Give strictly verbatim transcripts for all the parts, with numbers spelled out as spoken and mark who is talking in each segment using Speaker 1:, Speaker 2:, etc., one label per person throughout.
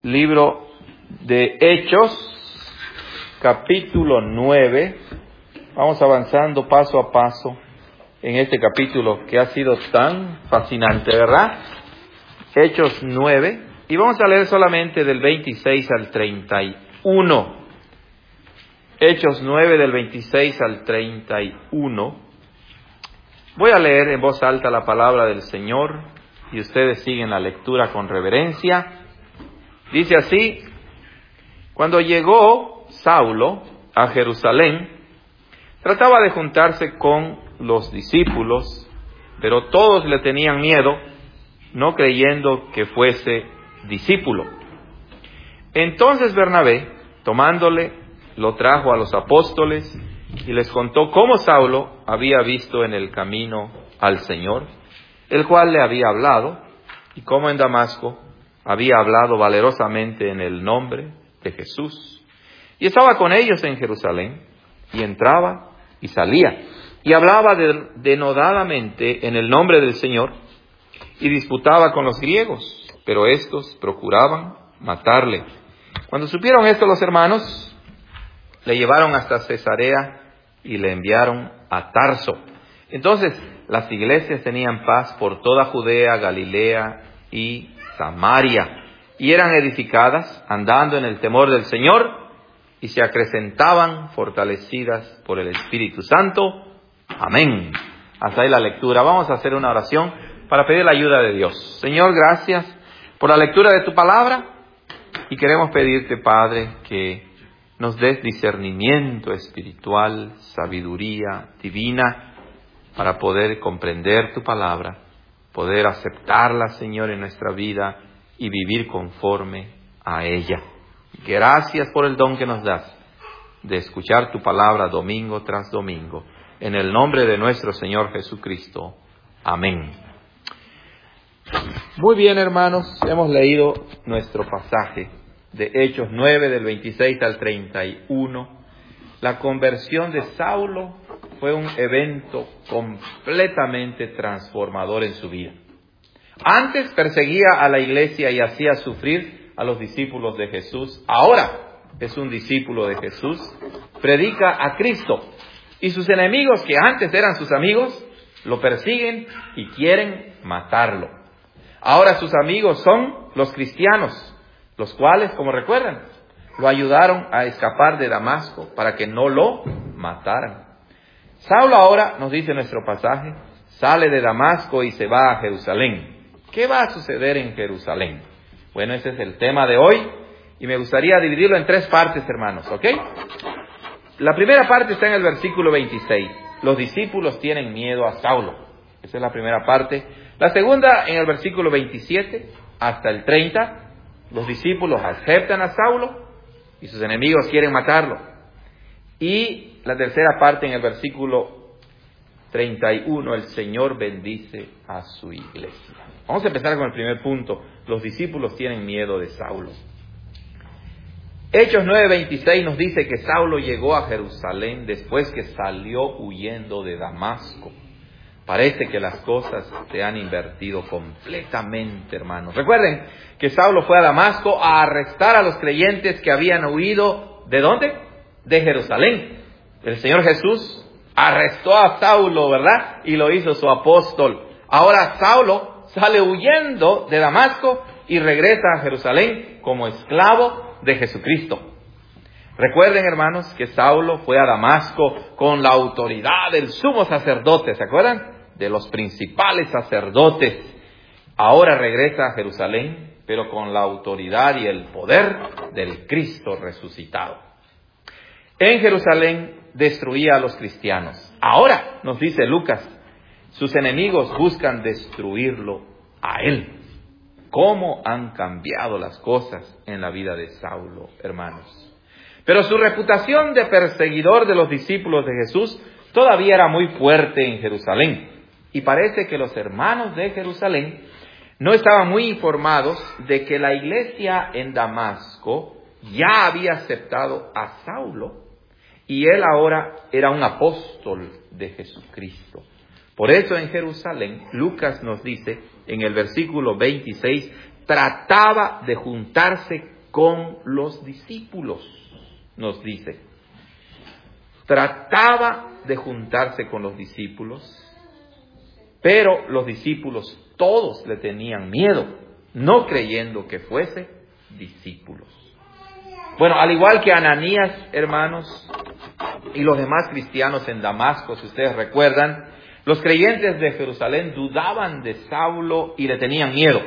Speaker 1: Libro de Hechos, capítulo nueve. Vamos avanzando paso a paso en este capítulo que ha sido tan fascinante, ¿verdad? Hechos nueve, y vamos a leer solamente del veintiséis al treinta y uno. Hechos nueve, del veintiséis al treinta y uno. Voy a leer en voz alta la palabra del Señor y ustedes siguen la lectura con reverencia. Dice así: cuando llegó Saulo a Jerusalén, trataba de juntarse con los discípulos, pero todos le tenían miedo, no creyendo que fuese discípulo. Entonces Bernabé, tomándole, lo trajo a los apóstoles y les contó cómo Saulo había visto en el camino al Señor, el cual le había hablado, y cómo en Damasco había hablado valerosamente en el nombre de Jesús. Y estaba con ellos en Jerusalén, y entraba y salía, y hablaba de, denodadamente en el nombre del Señor, y disputaba con los griegos, pero estos procuraban matarle. Cuando supieron esto los hermanos, le llevaron hasta Cesarea y le enviaron a Tarso. Entonces las iglesias tenían paz por toda Judea, Galilea y Samaria, y eran edificadas andando en el temor del Señor, y se acrecentaban fortalecidas por el Espíritu Santo. Amén. Hasta ahí la lectura. Vamos a hacer una oración para pedir la ayuda de Dios. Señor, gracias por la lectura de tu palabra, y queremos pedirte, Padre, que nos des discernimiento espiritual, sabiduría divina, para poder comprender tu palabra, poder aceptarla, Señor, en nuestra vida y vivir conforme a ella. Gracias por el don que nos das de escuchar tu palabra domingo tras domingo. En el nombre de nuestro Señor Jesucristo. Amén. Muy bien, hermanos, hemos leído nuestro pasaje de Hechos nueve, del veintiséis al treinta y uno. La conversión de Saulo fue un evento completamente transformador en su vida. Antes perseguía a la iglesia y hacía sufrir a los discípulos de Jesús. Ahora es un discípulo de Jesús, predica a Cristo, y sus enemigos, que antes eran sus amigos, lo persiguen y quieren matarlo. Ahora sus amigos son los cristianos, los cuales, como recuerdan, lo ayudaron a escapar de Damasco para que no lo mataran. Saulo ahora, nos dice nuestro pasaje, sale de Damasco y se va a Jerusalén. ¿Qué va a suceder en Jerusalén? Bueno, ese es el tema de hoy, y me gustaría dividirlo en tres partes, hermanos, ¿ok? La primera parte está en el versículo veintiséis. Los discípulos tienen miedo a Saulo. Esa es la primera parte. La segunda, en el versículo veintisiete hasta el treinta. Los discípulos aceptan a Saulo y sus enemigos quieren matarlo. Y la tercera parte, en el versículo treinta y uno, el Señor bendice a su iglesia. Vamos a empezar con el primer punto. Los discípulos tienen miedo de Saulo. Hechos nueve veintiséis nos dice que Saulo llegó a Jerusalén después que salió huyendo de Damasco. Parece que las cosas se han invertido completamente, hermanos. Recuerden que Saulo fue a Damasco a arrestar a los creyentes que habían huido. ¿De dónde? De Jerusalén. El Señor Jesús arrestó a Saulo, ¿verdad? Y lo hizo su apóstol. Ahora Saulo sale huyendo de Damasco y regresa a Jerusalén como esclavo de Jesucristo. Recuerden, hermanos, que Saulo fue a Damasco con la autoridad del sumo sacerdote, ¿se acuerdan? De los principales sacerdotes. Ahora regresa a Jerusalén, pero con la autoridad y el poder del Cristo resucitado. En Jerusalén destruía a los cristianos. Ahora, nos dice Lucas, sus enemigos buscan destruirlo a él. ¿Cómo han cambiado las cosas en la vida de Saulo, hermanos? Pero su reputación de perseguidor de los discípulos de Jesús todavía era muy fuerte en Jerusalén. Y parece que los hermanos de Jerusalén no estaban muy informados de que la iglesia en Damasco ya había aceptado a Saulo, y él ahora era un apóstol de Jesucristo. Por eso en Jerusalén, Lucas nos dice en el versículo veintiséis, trataba de juntarse con los discípulos, nos dice. Trataba de juntarse con los discípulos, pero los discípulos todos le tenían miedo, no creyendo que fuese discípulos. Bueno, al igual que Ananías, hermanos, y los demás cristianos en Damasco, si ustedes recuerdan, los creyentes de Jerusalén dudaban de Saulo y le tenían miedo.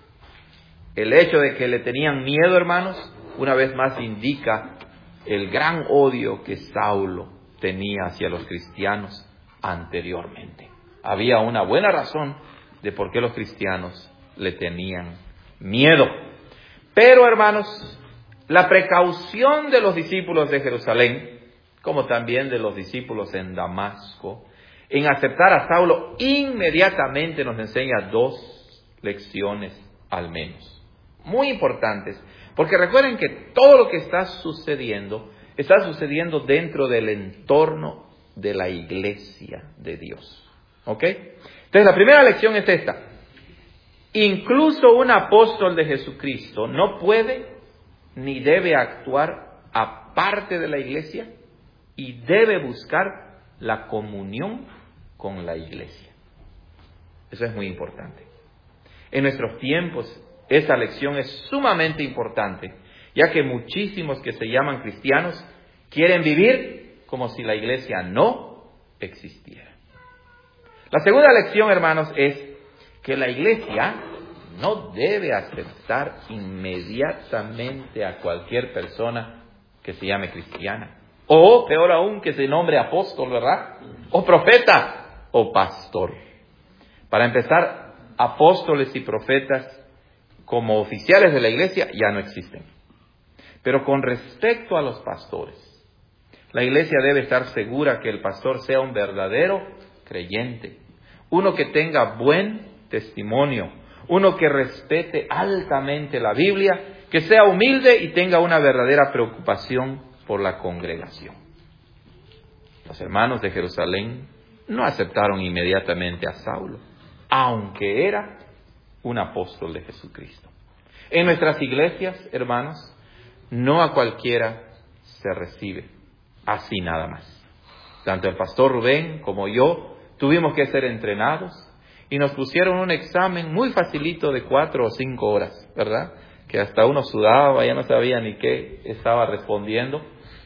Speaker 1: El hecho de que le tenían miedo, hermanos, una vez más indica el gran odio que Saulo tenía hacia los cristianos anteriormente. Había una buena razón de por qué los cristianos le tenían miedo. Pero, hermanos, la precaución de los discípulos de Jerusalén, como también de los discípulos en Damasco, en aceptar a Saulo, inmediatamente nos enseña dos lecciones al menos, muy importantes, porque recuerden que todo lo que está sucediendo, está sucediendo dentro del entorno de la iglesia de Dios. ¿Ok? Entonces la primera lección es esta: incluso un apóstol de Jesucristo no puede ni debe actuar aparte de la iglesia y debe buscar la comunión con la iglesia. Eso es muy importante. En nuestros tiempos, esta lección es sumamente importante, ya que muchísimos que se llaman cristianos quieren vivir como si la iglesia no existiera. La segunda lección, hermanos, es que la iglesia no debe aceptar inmediatamente a cualquier persona que se llame cristiana. O, peor aún, que se nombre apóstol, ¿verdad? O profeta, o pastor. Para empezar, apóstoles y profetas como oficiales de la iglesia ya no existen. Pero con respecto a los pastores, la iglesia debe estar segura que el pastor sea un verdadero creyente, uno que tenga buen testimonio, uno que respete altamente la Biblia, que sea humilde y tenga una verdadera preocupación por la congregación. Los hermanos de Jerusalén no aceptaron inmediatamente a Saulo, aunque era un apóstol de Jesucristo. En nuestras iglesias, hermanos, no a cualquiera se recibe así nada más. Tanto el pastor Rubén como yo tuvimos que ser entrenados y nos pusieron un examen muy facilito de cuatro o cinco horas, ¿verdad? Que hasta uno sudaba, ya no sabía ni qué estaba respondiendo.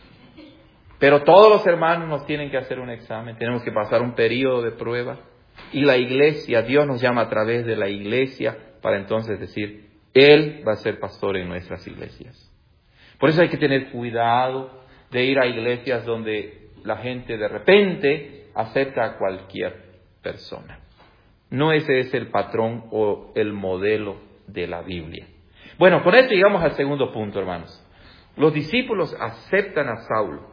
Speaker 1: Pero todos los hermanos nos tienen que hacer un examen, tenemos que pasar un periodo de prueba. Y la iglesia, Dios nos llama a través de la iglesia para entonces decir, Él va a ser pastor en nuestras iglesias. Por eso hay que tener cuidado de ir a iglesias donde la gente de repente acepta a cualquier persona. No ese es el patrón o el modelo de la Biblia. Bueno, con esto llegamos al segundo punto, hermanos. Los discípulos aceptan a Saulo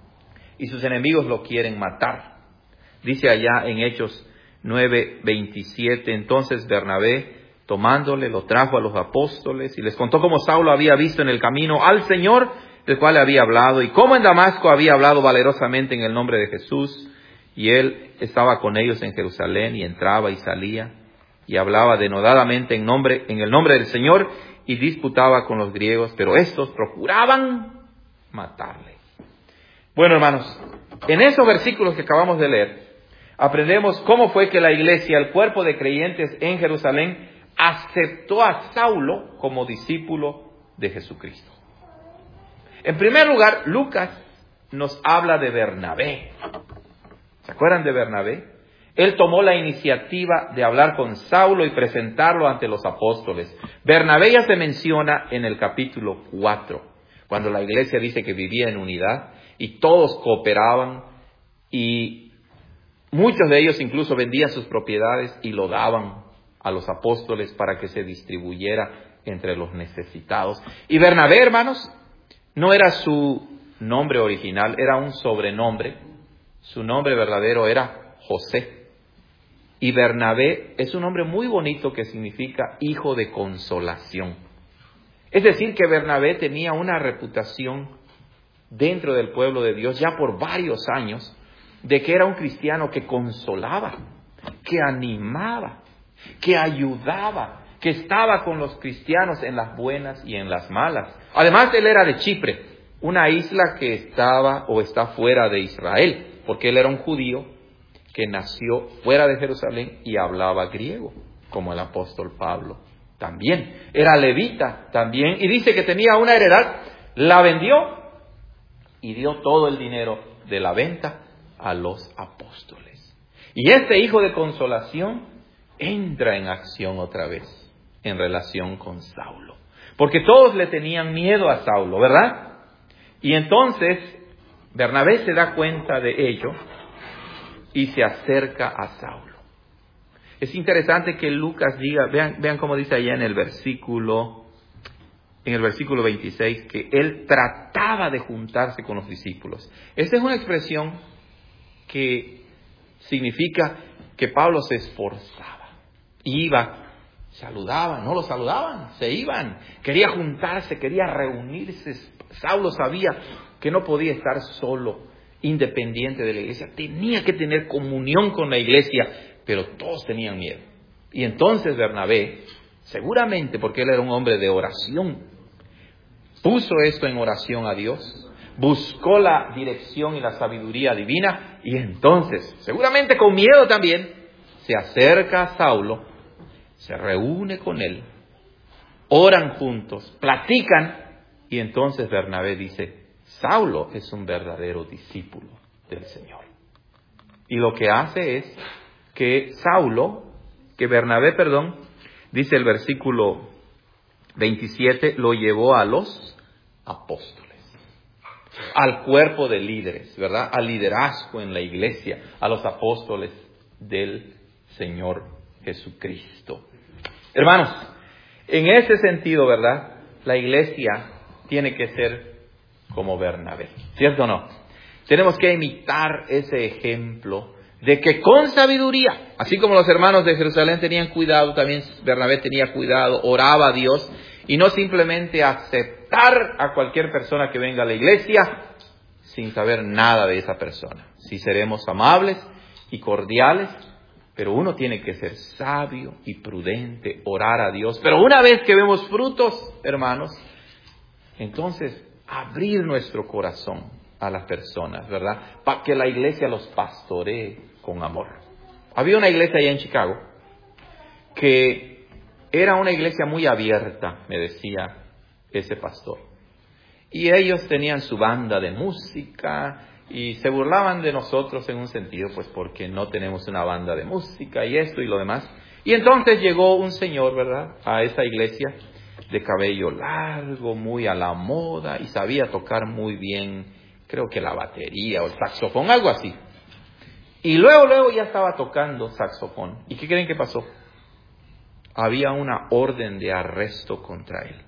Speaker 1: y sus enemigos lo quieren matar. Dice allá en Hechos nueve veintisiete, entonces Bernabé, tomándole, lo trajo a los apóstoles y les contó cómo Saulo había visto en el camino al Señor, del cual le había hablado, y cómo en Damasco había hablado valerosamente en el nombre de Jesús. Y él estaba con ellos en Jerusalén y entraba y salía y hablaba denodadamente en nombre, en el nombre del Señor y disputaba con los griegos, pero estos procuraban matarle. Bueno, hermanos, en esos versículos que acabamos de leer, aprendemos cómo fue que la iglesia, el cuerpo de creyentes en Jerusalén, aceptó a Saulo como discípulo de Jesucristo. En primer lugar, Lucas nos habla de Bernabé. ¿Se acuerdan de Bernabé? Él tomó la iniciativa de hablar con Saulo y presentarlo ante los apóstoles. Bernabé ya se menciona en el capítulo cuatro, cuando la iglesia dice que vivía en unidad y todos cooperaban y muchos de ellos incluso vendían sus propiedades y lo daban a los apóstoles para que se distribuyera entre los necesitados. Y Bernabé, hermanos, no era su nombre original, era un sobrenombre. Su nombre verdadero era José. Y Bernabé es un nombre muy bonito que significa hijo de consolación. Es decir, que Bernabé tenía una reputación dentro del pueblo de Dios ya por varios años de que era un cristiano que consolaba, que animaba, que ayudaba, que estaba con los cristianos en las buenas y en las malas. Además, él era de Chipre, una isla que estaba o está fuera de Israel, porque él era un judío que nació fuera de Jerusalén y hablaba griego, como el apóstol Pablo también. Era levita también, y dice que tenía una heredad, la vendió y dio todo el dinero de la venta a los apóstoles. Y este hijo de consolación entra en acción otra vez en relación con Saulo, porque todos le tenían miedo a Saulo, ¿verdad? Y entonces Bernabé se da cuenta de ello y se acerca a Saulo. Es interesante que Lucas diga, vean, vean cómo dice allá en el versículo, en el versículo veintiséis, que él trataba de juntarse con los discípulos. Esta es una expresión que significa que Pablo se esforzaba, iba, saludaban, no lo saludaban, se iban, quería juntarse, quería reunirse. Saulo sabía que no podía estar solo, independiente de la iglesia, tenía que tener comunión con la iglesia, pero todos tenían miedo. Y entonces Bernabé, seguramente porque él era un hombre de oración, puso esto en oración a Dios, buscó la dirección y la sabiduría divina, y entonces, seguramente con miedo también, se acerca a Saulo, se reúne con él, oran juntos, platican, y entonces Bernabé dice, Saulo es un verdadero discípulo del Señor. Y lo que hace es que Saulo, que Bernabé, perdón, dice el versículo veintisiete, lo llevó a los apóstoles, al cuerpo de líderes, ¿verdad? Al liderazgo en la iglesia, a los apóstoles del Señor Jesucristo. Hermanos, en ese sentido, ¿verdad? La iglesia tiene que ser como Bernabé, ¿cierto o no? Tenemos que imitar ese ejemplo de que con sabiduría, así como los hermanos de Jerusalén tenían cuidado, también Bernabé tenía cuidado, oraba a Dios, y no simplemente aceptar a cualquier persona que venga a la iglesia sin saber nada de esa persona. Sí seremos amables y cordiales, pero uno tiene que ser sabio y prudente, orar a Dios. Pero una vez que vemos frutos, hermanos, entonces abrir nuestro corazón a las personas, ¿verdad? Para que la iglesia los pastoree con amor. Había una iglesia allá en Chicago que era una iglesia muy abierta, me decía ese pastor. Y ellos tenían su banda de música y se burlaban de nosotros en un sentido, pues porque no tenemos una banda de música y esto y lo demás. Y entonces llegó un señor, ¿verdad?, a esa iglesia, de cabello largo, muy a la moda, y sabía tocar muy bien, creo que la batería o el saxofón, algo así. Y luego, luego ya estaba tocando saxofón. ¿Y qué creen que pasó? Había una orden de arresto contra él,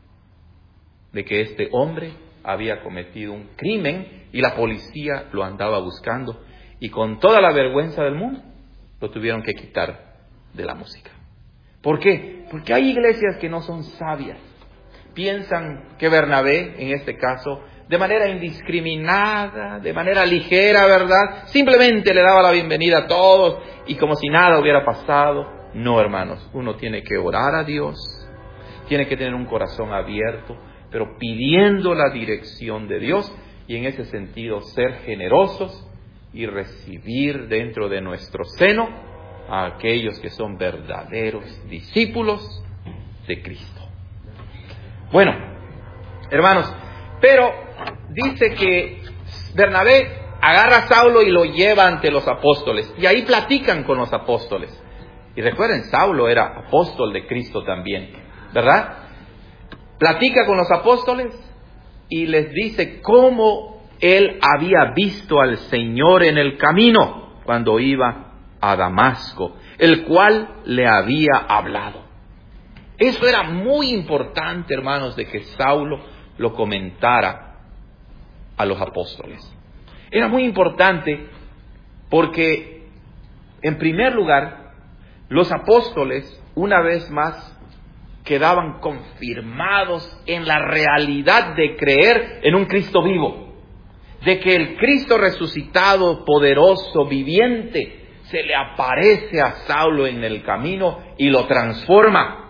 Speaker 1: de que este hombre había cometido un crimen y la policía lo andaba buscando, y con toda la vergüenza del mundo lo tuvieron que quitar de la música. ¿Por qué? Porque hay iglesias que no son sabias. Piensan que Bernabé, en este caso, de manera indiscriminada, de manera ligera, ¿verdad?, simplemente le daba la bienvenida a todos y como si nada hubiera pasado. No, hermanos, uno tiene que orar a Dios, tiene que tener un corazón abierto, pero pidiendo la dirección de Dios, y en ese sentido ser generosos y recibir dentro de nuestro seno a aquellos que son verdaderos discípulos de Cristo. Bueno, hermanos, pero dice que Bernabé agarra a Saulo y lo lleva ante los apóstoles, y ahí platican con los apóstoles. Y recuerden, Saulo era apóstol de Cristo también, ¿verdad? Platica con los apóstoles y les dice cómo él había visto al Señor en el camino cuando iba a Damasco, el cual le había hablado. Eso era muy importante, hermanos, de que Saulo lo comentara a los apóstoles. Era muy importante porque, en primer lugar, los apóstoles, una vez más, quedaban confirmados en la realidad de creer en un Cristo vivo, de que el Cristo resucitado, poderoso, viviente, se le aparece a Saulo en el camino y lo transforma.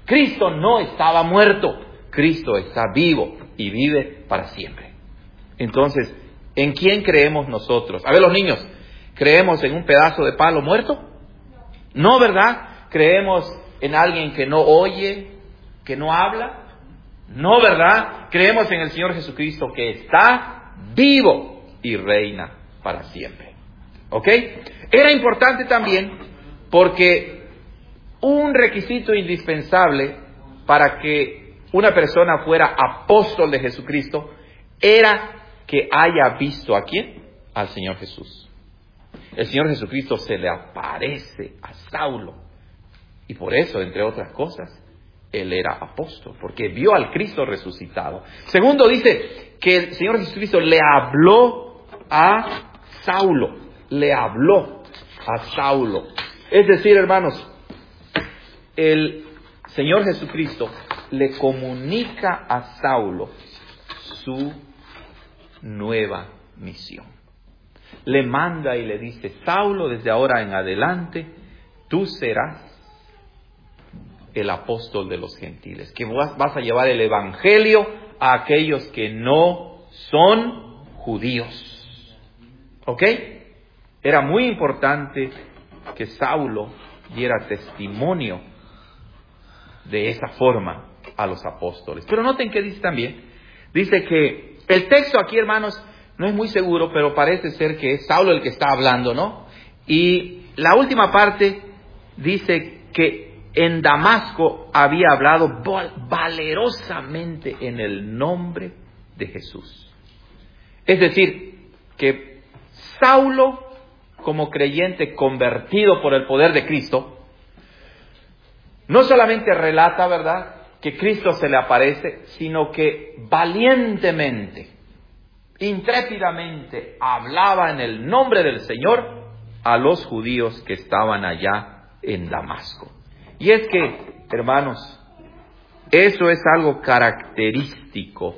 Speaker 1: Cristo no estaba muerto. Cristo está vivo y vive para siempre. Entonces, ¿en quién creemos nosotros? A ver, los niños, ¿creemos en un pedazo de palo muerto? No, ¿verdad? ¿Creemos en alguien que no oye, que no habla? No, ¿verdad? Creemos en el Señor Jesucristo que está vivo y reina para siempre. ¿Ok? Era importante también porque un requisito indispensable para que una persona fuera apóstol de Jesucristo era que haya visto ¿a quién? Al Señor Jesús. El Señor Jesucristo se le aparece a Saulo y por eso, entre otras cosas, él era apóstol, porque vio al Cristo resucitado. Segundo, dice que el Señor Jesucristo le habló a Saulo, le habló a Saulo. Es decir, hermanos, el Señor Jesucristo le comunica a Saulo su nueva misión. Le manda y le dice: Saulo, desde ahora en adelante, tú serás el apóstol de los gentiles, que vas a llevar el evangelio a aquellos que no son judíos. ¿Ok? Era muy importante que Saulo diera testimonio de esa forma a los apóstoles. Pero noten que dice también, dice que el texto aquí, hermanos, no es muy seguro, pero parece ser que es Saulo el que está hablando, ¿no? Y la última parte dice que en Damasco había hablado valerosamente en el nombre de Jesús. Es decir, que Saulo, como creyente convertido por el poder de Cristo, no solamente relata, ¿verdad?, que Cristo se le aparece, sino que valientemente, intrépidamente, hablaba en el nombre del Señor a los judíos que estaban allá en Damasco. Y es que, hermanos, eso es algo característico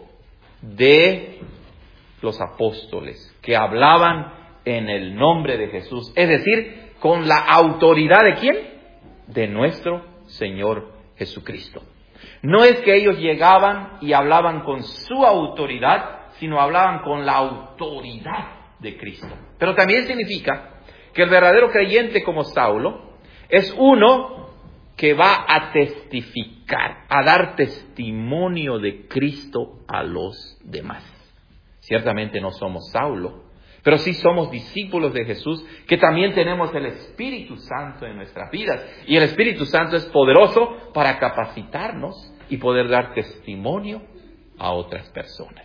Speaker 1: de los apóstoles, que hablaban en el nombre de Jesús, es decir, con la autoridad ¿de quién? De nuestro Señor Jesucristo. No es que ellos llegaban y hablaban con su autoridad, sino hablaban con la autoridad de Cristo. Pero también significa que el verdadero creyente como Saulo es uno que va a testificar, a dar testimonio de Cristo a los demás. Ciertamente no somos Saulo, pero sí somos discípulos de Jesús, que también tenemos el Espíritu Santo en nuestras vidas. Y el Espíritu Santo es poderoso para capacitarnos y poder dar testimonio a otras personas.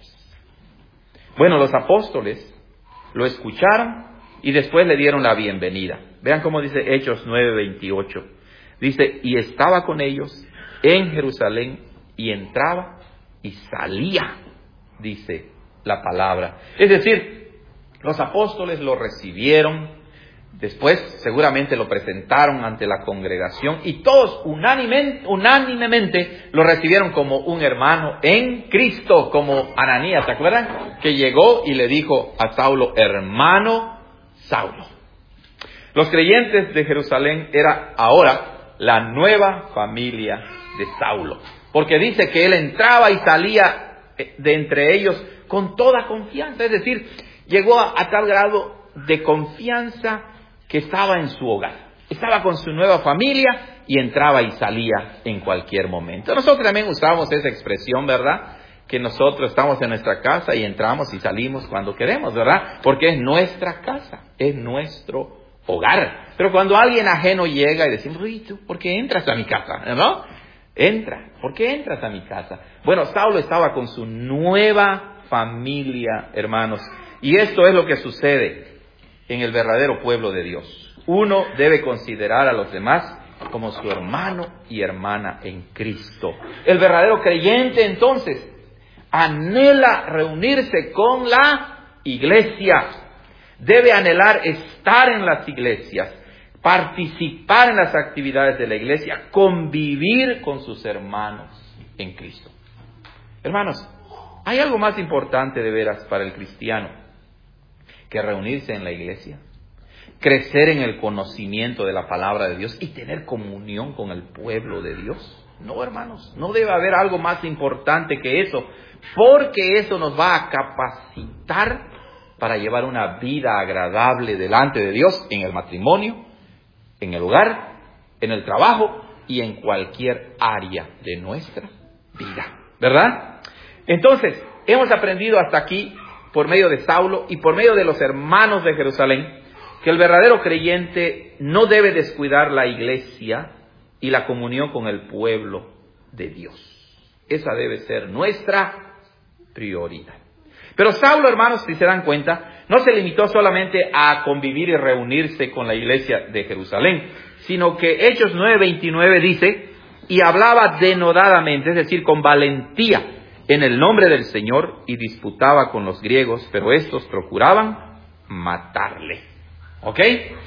Speaker 1: Bueno, los apóstoles lo escucharon y después le dieron la bienvenida. Vean cómo dice Hechos nueve veintiocho. Dice, y estaba con ellos en Jerusalén y entraba y salía, dice la palabra. Es decir, los apóstoles lo recibieron, después seguramente lo presentaron ante la congregación y todos unánimemente, unánimemente lo recibieron como un hermano en Cristo, como Ananías, ¿se acuerdan? Que llegó y le dijo a Saulo, hermano Saulo. Los creyentes de Jerusalén era ahora la nueva familia de Saulo, porque dice que él entraba y salía de entre ellos con toda confianza, es decir, llegó a, a tal grado de confianza que estaba en su hogar, estaba con su nueva familia y entraba y salía en cualquier momento. Nosotros también usamos esa expresión, ¿verdad? Que nosotros estamos en nuestra casa y entramos y salimos cuando queremos, ¿verdad? Porque es nuestra casa, es nuestro hogar. Pero cuando alguien ajeno llega y decimos, uy, ¿tú por qué entras a mi casa? ¿No? Entra. ¿Por qué entras a mi casa? Bueno, Saulo estaba con su nueva familia, hermanos. Y esto es lo que sucede en el verdadero pueblo de Dios. Uno debe considerar a los demás como su hermano y hermana en Cristo. El verdadero creyente, entonces, anhela reunirse con la iglesia. Debe anhelar estar en las iglesias, participar en las actividades de la iglesia, convivir con sus hermanos en Cristo. Hermanos, ¿hay algo más importante de veras para el cristiano que reunirse en la iglesia? Crecer en el conocimiento de la palabra de Dios y tener comunión con el pueblo de Dios. No, hermanos, no debe haber algo más importante que eso, porque eso nos va a capacitar para llevar una vida agradable delante de Dios en el matrimonio, en el hogar, en el trabajo y en cualquier área de nuestra vida, ¿verdad? Entonces, hemos aprendido hasta aquí, por medio de Saulo y por medio de los hermanos de Jerusalén, que el verdadero creyente no debe descuidar la iglesia y la comunión con el pueblo de Dios. Esa debe ser nuestra prioridad. Pero Saulo, hermanos, si se dan cuenta, no se limitó solamente a convivir y reunirse con la iglesia de Jerusalén, sino que Hechos nueve veintinueve dice, y hablaba denodadamente, es decir, con valentía, en el nombre del Señor, y disputaba con los griegos, pero estos procuraban matarle. ¿Ok?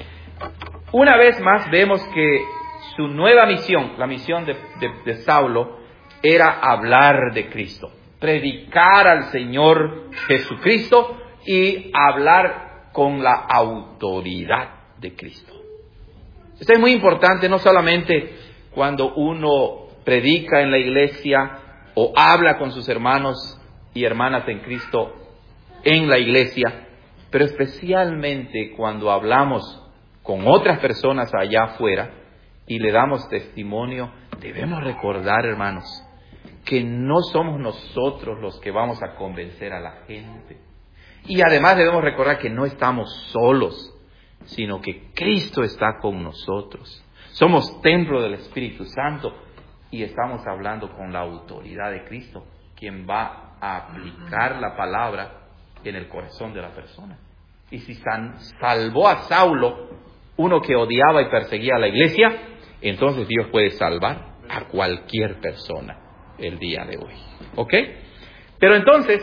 Speaker 1: Una vez más vemos que su nueva misión, la misión de, de, de Saulo, era hablar de Cristo, predicar al Señor Jesucristo y hablar con la autoridad de Cristo. Esto es muy importante, no solamente cuando uno predica en la iglesia o habla con sus hermanos y hermanas en Cristo en la iglesia, pero especialmente cuando hablamos con otras personas allá afuera y le damos testimonio. Debemos recordar, hermanos, que no somos nosotros los que vamos a convencer a la gente. Y además debemos recordar que no estamos solos, sino que Cristo está con nosotros. Somos templo del Espíritu Santo y estamos hablando con la autoridad de Cristo, quien va a aplicar la palabra en el corazón de la persona. Y si san, salvó a Saulo, uno que odiaba y perseguía a la iglesia, entonces Dios puede salvar a cualquier persona el día de hoy. ¿Ok? Pero entonces,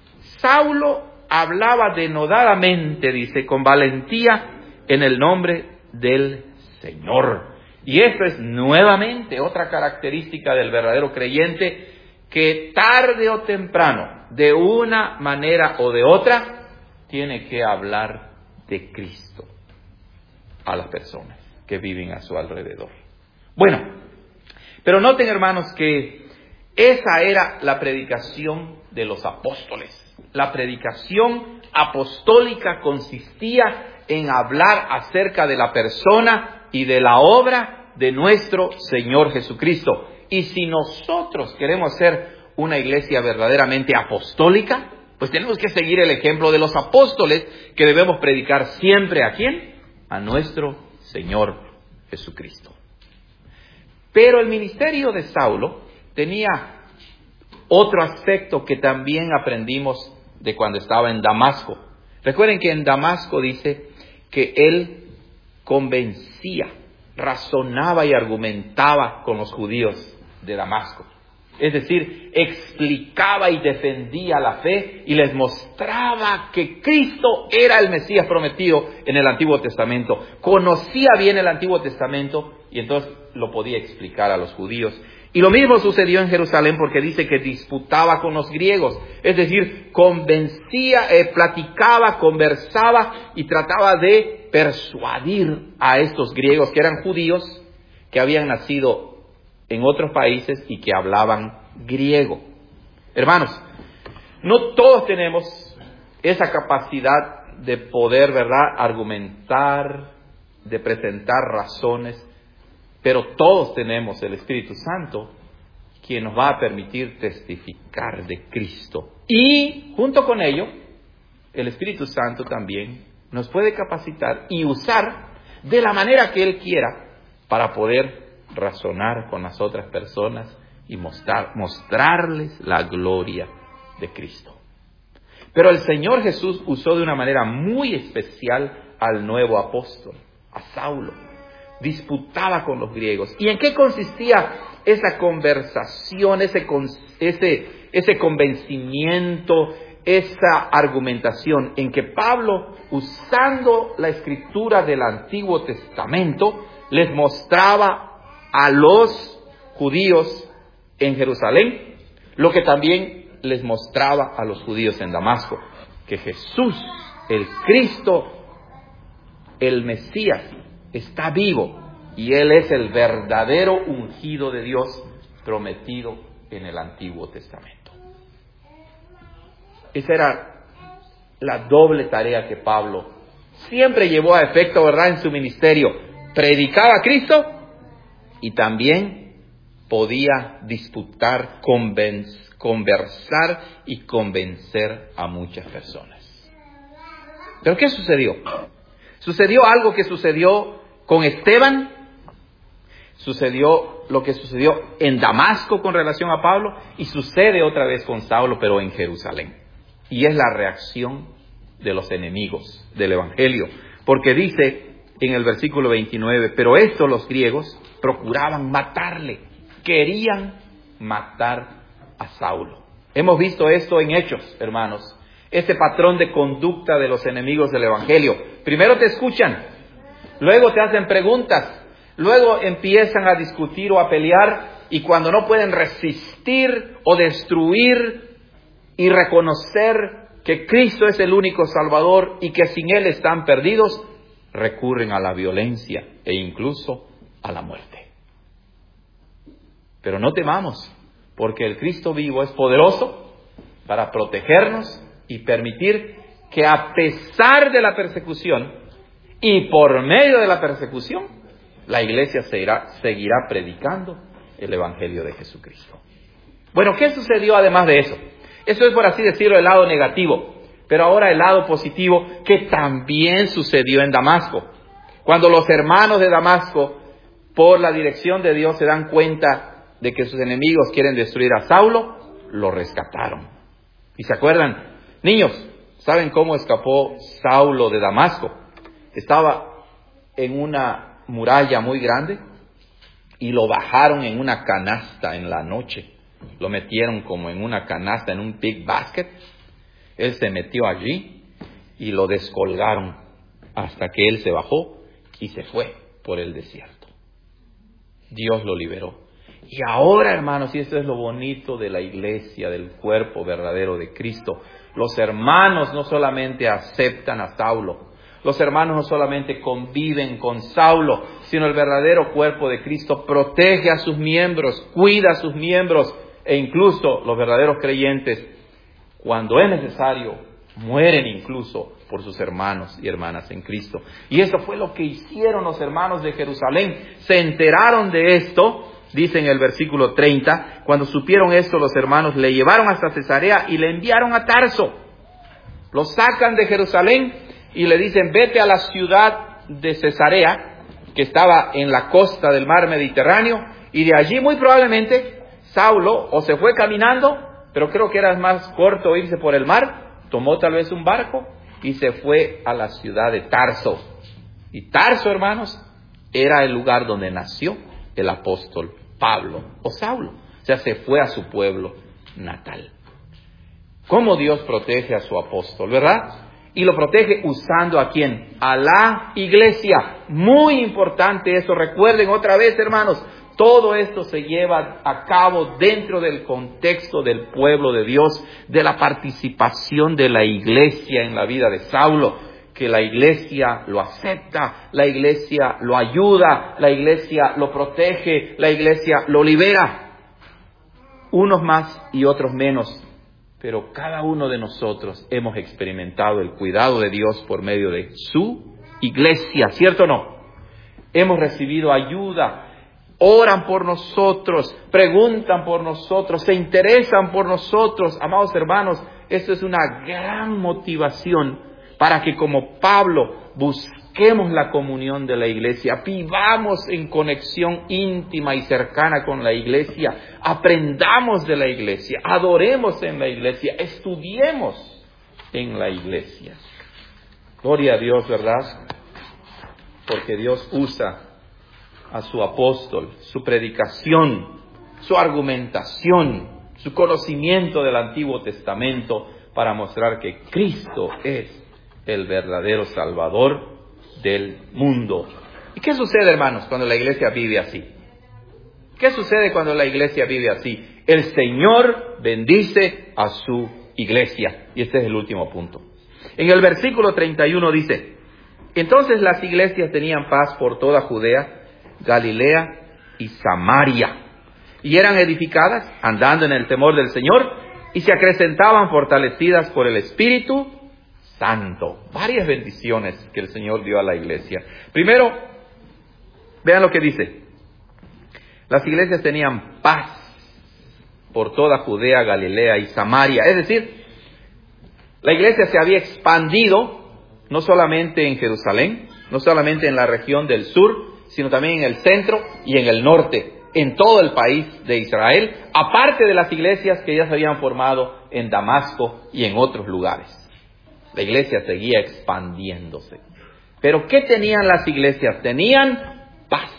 Speaker 1: Saulo hablaba denodadamente, dice, con valentía en el nombre del Señor. Y esto es nuevamente otra característica del verdadero creyente, que tarde o temprano, de una manera o de otra, tiene que hablar de Cristo a las personas que viven a su alrededor. Bueno, pero noten, hermanos, que esa era la predicación de los apóstoles. La predicación apostólica consistía en hablar acerca de la persona y de la obra de nuestro Señor Jesucristo. Y si nosotros queremos ser una iglesia verdaderamente apostólica, pues tenemos que seguir el ejemplo de los apóstoles, que debemos predicar siempre ¿a quién? A nuestro Señor Jesucristo. Pero el ministerio de Saulo tenía otro aspecto que también aprendimos de cuando estaba en Damasco. Recuerden que en Damasco dice que él convencía, razonaba y argumentaba con los judíos de Damasco. Es decir, explicaba y defendía la fe y les mostraba que Cristo era el Mesías prometido en el Antiguo Testamento. Conocía bien el Antiguo Testamento y entonces lo podía explicar a los judíos. Y lo mismo sucedió en Jerusalén, porque dice que disputaba con los griegos. Es decir, convencía, eh, platicaba, conversaba y trataba de persuadir a estos griegos que eran judíos, que habían nacido en otros países y que hablaban griego. Hermanos, no todos tenemos esa capacidad de poder, ¿verdad?, argumentar, de presentar razones, pero todos tenemos el Espíritu Santo, quien nos va a permitir testificar de Cristo. Y junto con ello, el Espíritu Santo también nos puede capacitar y usar de la manera que Él quiera para poder razonar con las otras personas y mostrar, mostrarles la gloria de Cristo. Pero el Señor Jesús usó de una manera muy especial al nuevo apóstol, a Saulo. Disputaba con los griegos. ¿Y en qué consistía esa conversación, ese, ese, ese convencimiento, esa argumentación? En que Pablo, usando la escritura del Antiguo Testamento, les mostraba a los judíos en Jerusalén lo que también les mostraba a los judíos en Damasco, que Jesús, el Cristo, el Mesías, está vivo y Él es el verdadero ungido de Dios prometido en el Antiguo Testamento. Esa era la doble tarea que Pablo siempre llevó a efecto, ¿verdad?, en su ministerio. Predicaba a Cristo y también podía disputar, convencer, conversar y convencer a muchas personas. ¿Pero qué sucedió? Sucedió algo que sucedió con Esteban, sucedió lo que sucedió en Damasco con relación a Pablo y sucede otra vez con Saulo, pero en Jerusalén. Y es la reacción de los enemigos del Evangelio, porque dice en el versículo veintinueve, pero estos los griegos procuraban matarle, querían matar a Saulo. Hemos visto esto en Hechos, hermanos, este patrón de conducta de los enemigos del Evangelio. Primero te escuchan, luego te hacen preguntas, luego empiezan a discutir o a pelear, y cuando no pueden resistir o destruir y reconocer que Cristo es el único Salvador y que sin Él están perdidos, recurren a la violencia e incluso a la muerte. Pero no temamos, porque el Cristo vivo es poderoso para protegernos y permitir que a pesar de la persecución y por medio de la persecución, la iglesia seguirá, seguirá predicando el Evangelio de Jesucristo. Bueno, ¿qué sucedió además de eso? Eso es, por así decirlo, el lado negativo. Pero ahora el lado positivo, que también sucedió en Damasco. Cuando los hermanos de Damasco, por la dirección de Dios, se dan cuenta de que sus enemigos quieren destruir a Saulo, lo rescataron. ¿Y se acuerdan? Niños, ¿saben cómo escapó Saulo de Damasco? Estaba en una muralla muy grande y lo bajaron en una canasta en la noche. Lo metieron como en una canasta, en un big basket. Él se metió allí y lo descolgaron hasta que él se bajó y se fue por el desierto. Dios lo liberó. Y ahora, hermanos, y esto es lo bonito de la iglesia, del cuerpo verdadero de Cristo, los hermanos no solamente aceptan a Saulo, los hermanos no solamente conviven con Saulo, sino el verdadero cuerpo de Cristo protege a sus miembros, cuida a sus miembros, e incluso los verdaderos creyentes, cuando es necesario, mueren incluso por sus hermanos y hermanas en Cristo. Y eso fue lo que hicieron los hermanos de Jerusalén. Se enteraron de esto, dice en el versículo treinta, cuando supieron esto, los hermanos le llevaron hasta Cesarea y le enviaron a Tarso. Lo sacan de Jerusalén y le dicen, vete a la ciudad de Cesarea, que estaba en la costa del mar Mediterráneo, y de allí muy probablemente Saulo o se fue caminando, pero creo que era más corto irse por el mar, tomó tal vez un barco y se fue a la ciudad de Tarso. Y Tarso, hermanos, era el lugar donde nació el apóstol Pablo o Saulo. O sea, se fue a su pueblo natal. ¿Cómo Dios protege a su apóstol, verdad? Y lo protege usando ¿a quién? A la iglesia. Muy importante eso. Recuerden otra vez, hermanos, todo esto se lleva a cabo dentro del contexto del pueblo de Dios, de la participación de la iglesia en la vida de Saulo, que la iglesia lo acepta, la iglesia lo ayuda, la iglesia lo protege, la iglesia lo libera. Unos más y otros menos, pero cada uno de nosotros hemos experimentado el cuidado de Dios por medio de su iglesia, ¿cierto o no? Hemos recibido ayuda. Oran por nosotros, preguntan por nosotros, se interesan por nosotros. Amados hermanos, esto es una gran motivación para que, como Pablo, busquemos la comunión de la iglesia, vivamos en conexión íntima y cercana con la iglesia, aprendamos de la iglesia, adoremos en la iglesia, estudiemos en la iglesia. Gloria a Dios, ¿verdad? Porque Dios usa a su apóstol, su predicación, su argumentación, su conocimiento del Antiguo Testamento para mostrar que Cristo es el verdadero Salvador del mundo. ¿Y qué sucede, hermanos, cuando la iglesia vive así? ¿Qué sucede cuando la iglesia vive así? El Señor bendice a su iglesia. Y este es el último punto. En el versículo treinta y uno dice, entonces las iglesias tenían paz por toda Judea, Galilea y Samaria. y eran edificadas, andando en el temor del Señor, y se acrecentaban fortalecidas por el Espíritu Santo. Varias bendiciones que el Señor dio a la iglesia. Primero, vean lo que dice. Las iglesias tenían paz por toda Judea, Galilea y Samaria. Es decir, la iglesia se había expandido no solamente en Jerusalén, no solamente en la región del sur, sino también en el centro y en el norte, en todo el país de Israel, aparte de las iglesias que ya se habían formado en Damasco y en otros lugares. La iglesia seguía expandiéndose. Pero ¿qué tenían las iglesias? Tenían paz.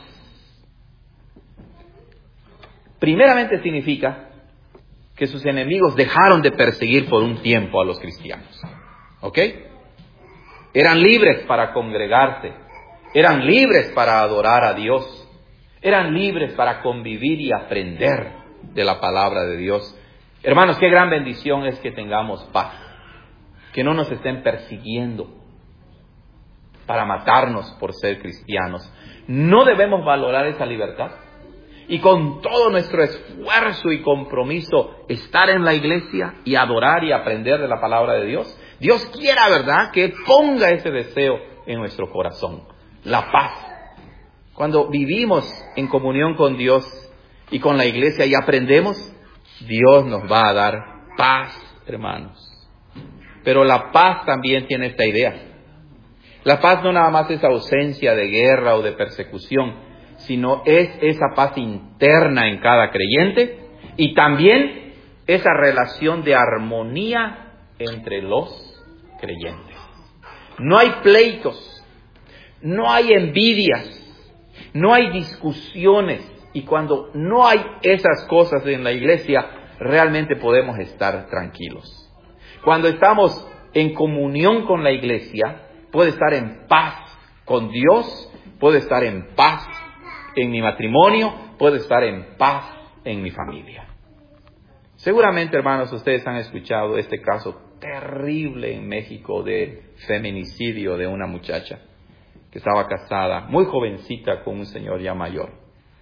Speaker 1: Primeramente significa que sus enemigos dejaron de perseguir por un tiempo a los cristianos. ¿Ok? Eran libres para congregarse. Eran libres para adorar a Dios. Eran libres para convivir y aprender de la palabra de Dios. Hermanos, qué gran bendición es que tengamos paz. Que no nos estén persiguiendo para matarnos por ser cristianos. ¿No debemos valorar esa libertad? Y con todo nuestro esfuerzo y compromiso, estar en la iglesia y adorar y aprender de la palabra de Dios. Dios quiera, ¿verdad?, que ponga ese deseo en nuestro corazón. La paz. Cuando vivimos en comunión con Dios y con la iglesia y aprendemos, Dios nos va a dar paz, hermanos. Pero la paz también tiene esta idea. La paz no nada más es ausencia de guerra o de persecución, sino es esa paz interna en cada creyente y también esa relación de armonía entre los creyentes. No hay pleitos, no hay envidias, no hay discusiones, y cuando no hay esas cosas en la iglesia, realmente podemos estar tranquilos. Cuando estamos en comunión con la iglesia, puedo estar en paz con Dios, puedo estar en paz en mi matrimonio, puedo estar en paz en mi familia. Seguramente, hermanos, ustedes han escuchado este caso terrible en México de feminicidio de una muchacha que estaba casada, muy jovencita, con un señor ya mayor.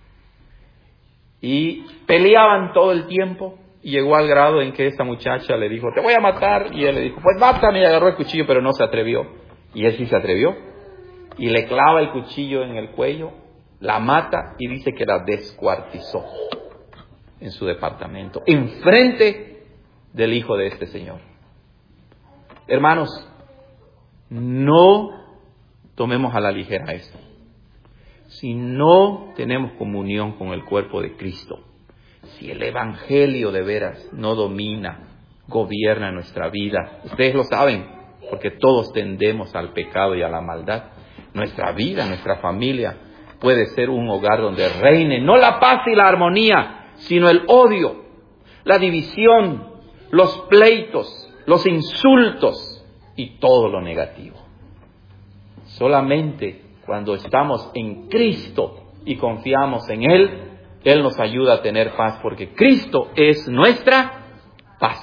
Speaker 1: Y peleaban todo el tiempo, y llegó al grado en que esta muchacha le dijo, te voy a matar, y él le dijo, pues mátame, y agarró el cuchillo, pero no se atrevió. Y él sí se atrevió, y le clava el cuchillo en el cuello, la mata, y dice que la descuartizó en su departamento, enfrente del hijo de este señor. Hermanos, no tomemos a la ligera esto. Si no tenemos comunión con el cuerpo de Cristo, si el evangelio de veras no domina, gobierna nuestra vida, ustedes lo saben, porque todos tendemos al pecado y a la maldad, nuestra vida, nuestra familia puede ser un hogar donde reine no la paz y la armonía, sino el odio, la división, los pleitos, los insultos y todo lo negativo. Solamente cuando estamos en Cristo y confiamos en Él, Él nos ayuda a tener paz, porque Cristo es nuestra paz.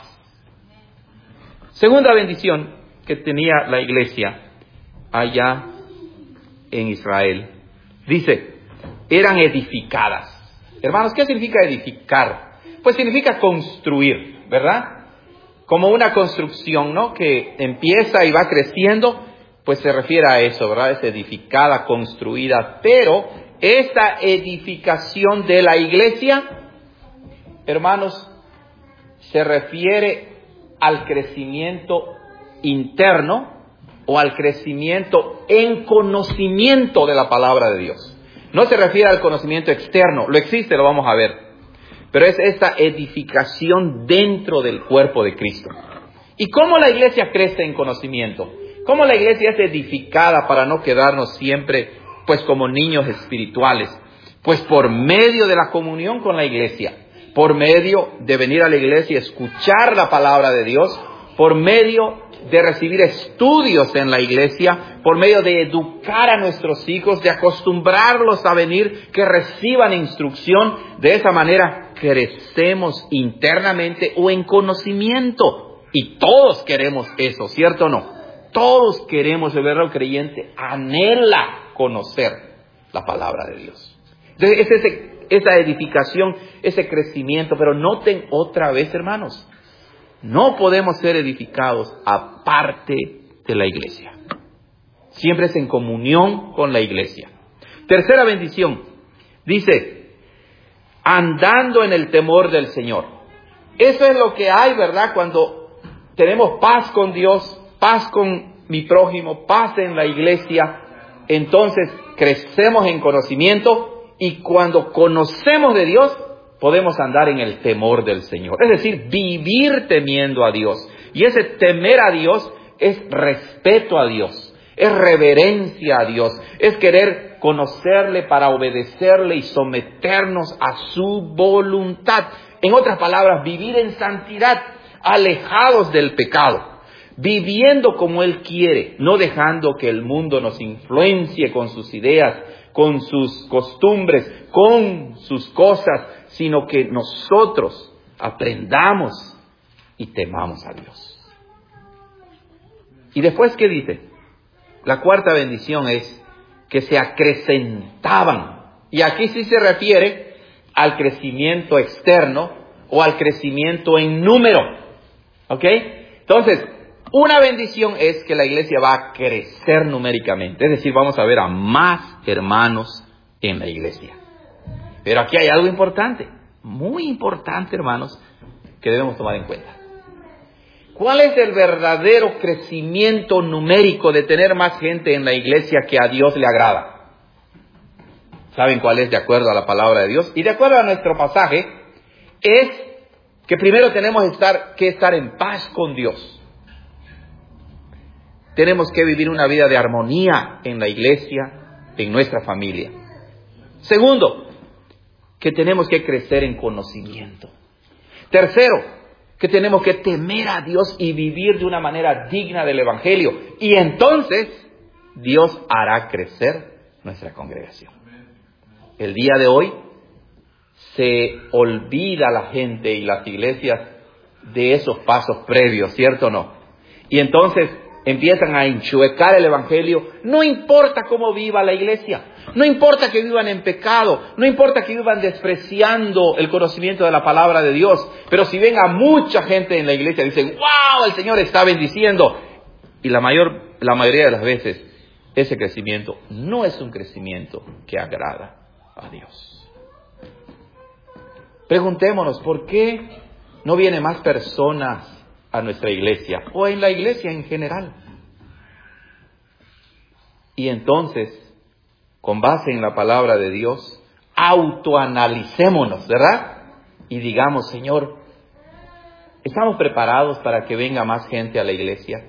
Speaker 1: Segunda bendición que tenía la iglesia allá en Israel, dice, eran edificadas. Hermanos, ¿qué significa edificar? Pues significa construir, ¿verdad? Como una construcción, ¿no?, que empieza y va creciendo. Pues se refiere a eso, ¿verdad? Es edificada, construida. Pero esta edificación de la iglesia, hermanos, se refiere al crecimiento interno o al crecimiento en conocimiento de la palabra de Dios. No se refiere al conocimiento externo, lo existe, lo vamos a ver. Pero es esta edificación dentro del cuerpo de Cristo. ¿Y cómo la iglesia crece en conocimiento? ¿Cómo la iglesia es edificada para no quedarnos siempre, pues, como niños espirituales? Pues por medio de la comunión con la iglesia, por medio de venir a la iglesia y escuchar la palabra de Dios, por medio de recibir estudios en la iglesia, por medio de educar a nuestros hijos, de acostumbrarlos a venir, que reciban instrucción. De esa manera crecemos internamente o en conocimiento. Y todos queremos eso, ¿cierto o no? Todos queremos, el verdadero creyente anhela conocer la palabra de Dios. Entonces, ese es esa edificación, ese crecimiento. Pero noten otra vez, hermanos, no podemos ser edificados aparte de la iglesia. Siempre es en comunión con la iglesia. Tercera bendición, dice, andando en el temor del Señor. Eso es lo que hay, ¿verdad? Cuando tenemos paz con Dios, paz con mi prójimo, paz en la iglesia, entonces crecemos en conocimiento, y cuando conocemos de Dios, podemos andar en el temor del Señor. Es decir, vivir temiendo a Dios. Y ese temer a Dios es respeto a Dios, es reverencia a Dios, es querer conocerle para obedecerle y someternos a su voluntad. En otras palabras, vivir en santidad, alejados del pecado, viviendo como Él quiere, no dejando que el mundo nos influencie con sus ideas, con sus costumbres, con sus cosas, sino que nosotros aprendamos y temamos a Dios. Y después, ¿qué dice? La cuarta bendición es que se acrecentaban. Y aquí sí se refiere al crecimiento externo o al crecimiento en número. ¿Ok? Entonces, una bendición es que la iglesia va a crecer numéricamente. Es decir, vamos a ver a más hermanos en la iglesia. Pero aquí hay algo importante, muy importante, hermanos, que debemos tomar en cuenta. ¿Cuál es el verdadero crecimiento numérico de tener más gente en la iglesia que a Dios le agrada? ¿Saben cuál es de acuerdo a la palabra de Dios? Y de acuerdo a nuestro pasaje, es que primero tenemos estar, que estar en paz con Dios. Tenemos que vivir una vida de armonía en la iglesia, en nuestra familia. Segundo, que tenemos que crecer en conocimiento. Tercero, que tenemos que temer a Dios y vivir de una manera digna del Evangelio. Y entonces, Dios hará crecer nuestra congregación. El día de hoy, se olvida la gente y las iglesias de esos pasos previos, ¿cierto o no? Y entonces empiezan a enchuecar el Evangelio. No importa cómo viva la iglesia, no importa que vivan en pecado, no importa que vivan despreciando el conocimiento de la palabra de Dios, pero si ven a mucha gente en la iglesia, dicen, wow, el Señor está bendiciendo. Y la mayor, la mayoría de las veces, ese crecimiento no es un crecimiento que agrada a Dios. Preguntémonos, ¿por qué no vienen más personas a nuestra iglesia o en la iglesia en general? Y entonces, con base en la palabra de Dios, autoanalicémonos, ¿verdad? Y digamos, Señor, ¿estamos preparados para que venga más gente a la iglesia?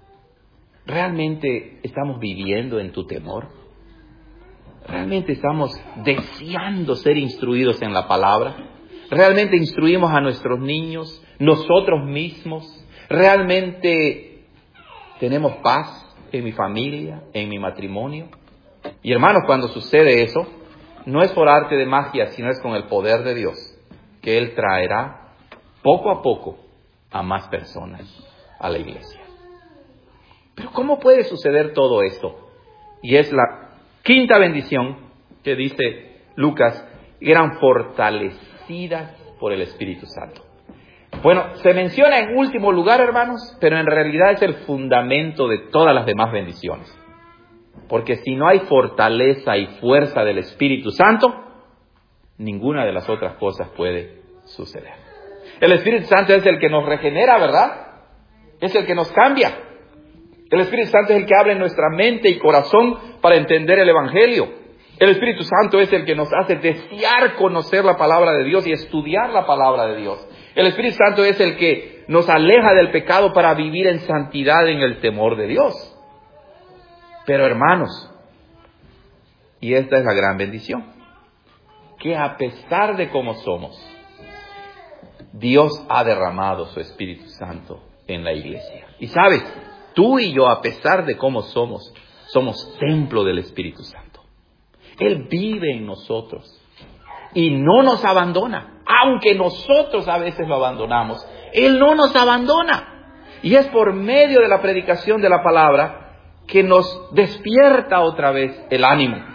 Speaker 1: ¿Realmente estamos viviendo en tu temor? ¿Realmente estamos deseando ser instruidos en la palabra? ¿Realmente instruimos a nuestros niños, nosotros mismos? ¿Realmente tenemos paz en mi familia, en mi matrimonio? Y hermanos, cuando sucede eso, no es por arte de magia, sino es con el poder de Dios, que Él traerá poco a poco a más personas a la iglesia. Pero ¿cómo puede suceder todo esto? Y es la quinta bendición que dice Lucas, eran fortalecidas por el Espíritu Santo. Bueno, se menciona en último lugar, hermanos, pero en realidad es el fundamento de todas las demás bendiciones. Porque si no hay fortaleza y fuerza del Espíritu Santo, ninguna de las otras cosas puede suceder. El Espíritu Santo es el que nos regenera, ¿verdad? Es el que nos cambia. El Espíritu Santo es el que abre nuestra mente y corazón para entender el Evangelio. El Espíritu Santo es el que nos hace desear conocer la palabra de Dios y estudiar la palabra de Dios. El Espíritu Santo es el que nos aleja del pecado para vivir en santidad en el temor de Dios. Pero hermanos, y esta es la gran bendición, que a pesar de cómo somos, Dios ha derramado su Espíritu Santo en la iglesia. Y sabes, tú y yo, a pesar de cómo somos, somos templo del Espíritu Santo. Él vive en nosotros y no nos abandona. Aunque nosotros a veces lo abandonamos, Él no nos abandona. Y es por medio de la predicación de la palabra que nos despierta otra vez el ánimo,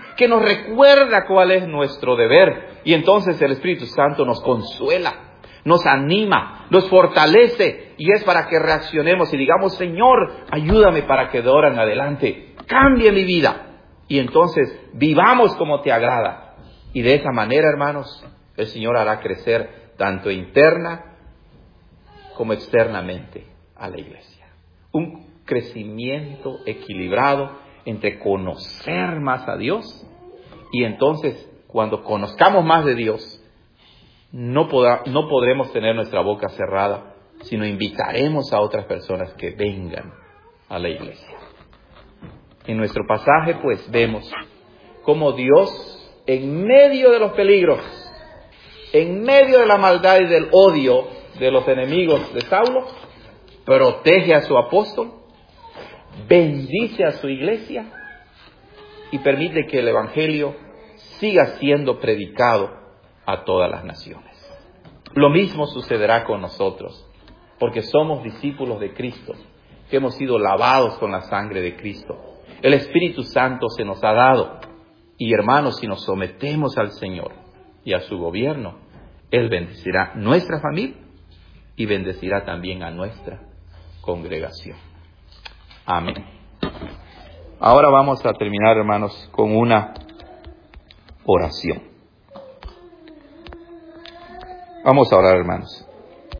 Speaker 1: que nos recuerda cuál es nuestro deber. Y entonces el Espíritu Santo nos consuela, nos anima, nos fortalece, y es para que reaccionemos y digamos: Señor, ayúdame para que de ahora en adelante cambie mi vida. Y entonces vivamos como te agrada. Y de esa manera, hermanos, el Señor hará crecer tanto interna como externamente a la iglesia. Un crecimiento equilibrado entre conocer más a Dios, y entonces cuando conozcamos más de Dios, no, podrá, no podremos tener nuestra boca cerrada, sino invitaremos a otras personas que vengan a la iglesia. En nuestro pasaje, pues, vemos cómo Dios, en medio de los peligros, en medio de la maldad y del odio de los enemigos de Saulo, protege a su apóstol, bendice a su iglesia y permite que el evangelio siga siendo predicado a todas las naciones. Lo mismo sucederá con nosotros, porque somos discípulos de Cristo, que hemos sido lavados con la sangre de Cristo. El Espíritu Santo se nos ha dado, y hermanos, si nos sometemos al Señor y a su gobierno, Él bendecirá nuestra familia y bendecirá también a nuestra congregación. Amén. Ahora vamos a terminar, hermanos, con una oración. Vamos a orar, hermanos.